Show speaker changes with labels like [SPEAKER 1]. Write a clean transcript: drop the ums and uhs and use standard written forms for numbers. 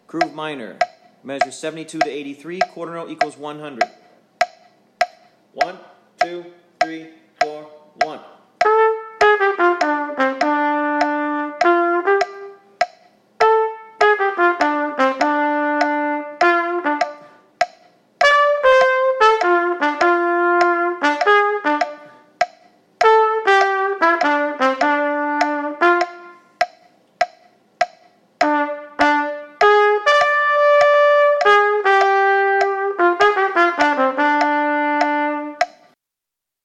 [SPEAKER 1] Groove minor. Measure 72 to 83. Quarter note equals 100. 1, 2, 3, 4, 1.